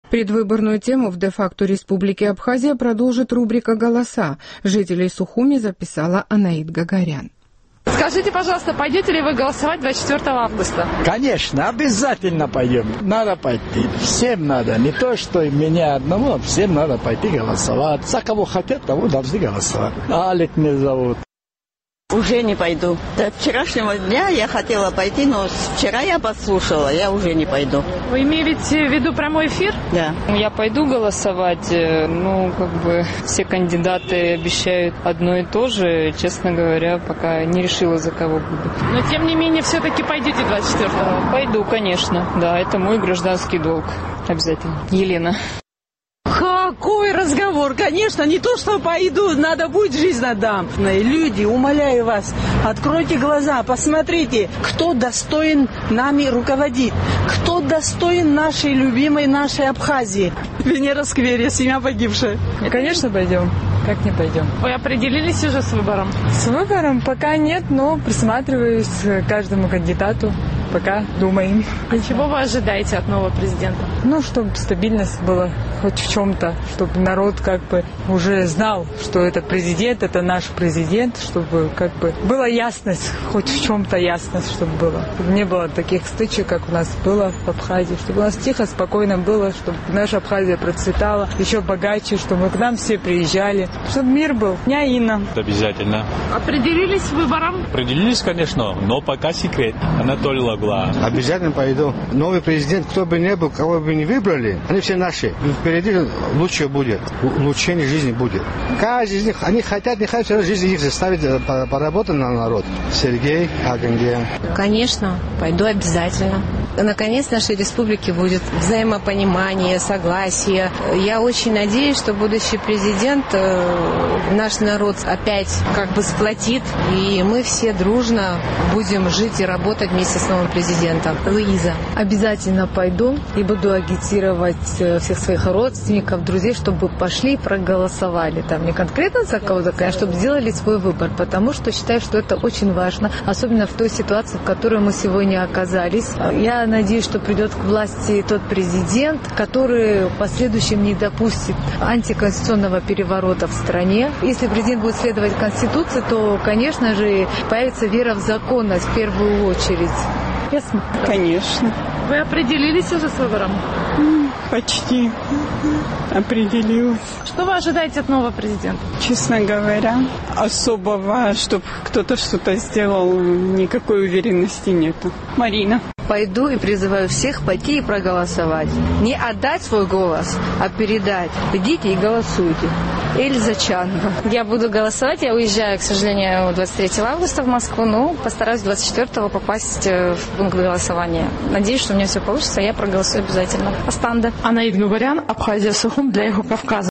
Предвыборную тему в де-факто Республике Абхазия продолжит рубрика «Голоса». Жителей Сухуми записала Анаид Гагарян. Скажите, пожалуйста, пойдете ли вы голосовать 24 августа? Конечно, обязательно пойдем. Надо пойти. Всем надо. Не то, что меня одного, всем надо пойти голосовать. За кого хотят, того должны голосовать. Алик меня зовут. Уже не пойду. До вчерашнего дня я хотела пойти, но вчера я послушала, я уже не пойду. Вы имеете в виду прямой эфир? Да. Я пойду голосовать, все кандидаты обещают одно и то же, честно говоря, пока не решила, за кого буду. Но тем не менее, все-таки пойдете 24-го? Пойду, конечно, да, это мой гражданский долг, обязательно. Елена. Какой разговор? Конечно, не то, что пойду, надо будет, жизнь отдам. Люди, умоляю вас, откройте глаза, посмотрите, кто достоин нами руководить, кто достоин нашей любимой, нашей Абхазии. Венера Скверия, семья погибшая. Конечно, пойдем. Как не пойдем? Вы определились уже с выбором? С выбором пока нет, но присматриваюсь к каждому кандидату. Пока думаем. А чего вы ожидаете от нового президента? Чтобы стабильность была хоть в чем-то, чтобы народ уже знал, что этот президент, это наш президент, чтобы была ясность, хоть в чем-то ясность, чтобы было. Чтобы не было таких стычек, как у нас было в Абхазии, чтобы у нас тихо, спокойно было, чтобы наша Абхазия процветала, еще богаче, чтобы к нам все приезжали, чтобы мир был. Я Инна. Обязательно. Определились с выбором? Определились, конечно, но пока секрет. Анатолий Лагула. Обязательно пойду. Новый президент, кто бы ни был, кого бы ни выбрали, они все наши. Впереди лучше будет. Улучшение жизни будет. Каждый из них, они хотят, не хотят, жизнь их заставить поработать на народ. Сергей Аганге. Конечно, пойду обязательно. Наконец в нашей республике будет взаимопонимание, согласие. Я очень надеюсь, что будущий президент наш народ опять сплотит, и мы все дружно будем жить и работать вместе с новым президентом. Луиза. Обязательно пойду и буду агитировать всех своих родственников, друзей, чтобы пошли и проголосовали. Не конкретно за кого-то, конечно, чтобы сделали свой выбор, потому что считаю, что это очень важно, особенно в той ситуации, в которой мы сегодня оказались. Я надеюсь, что придет к власти тот президент, который в последующем не допустит антиконституционного переворота в стране. Если президент будет следовать Конституции, то, конечно же, появится вера в законность в первую очередь. Ясно? Конечно. Вы определились уже с выбором? Почти определилась. Что вы ожидаете от нового президента? Честно говоря, особого, чтобы кто-то что-то сделал, никакой уверенности нету. Марина. Пойду и призываю всех пойти и проголосовать. Не отдать свой голос, а передать. Идите и голосуйте. Эльза Чанова. Я буду голосовать. Я уезжаю, к сожалению, 23 августа в Москву. Постараюсь 24-го попасть в пункт голосования. Надеюсь, что у меня все получится. Я проголосую обязательно. Астанда. Анаид Гагарян, Абхазия, Сухум для Юго-Кавказа.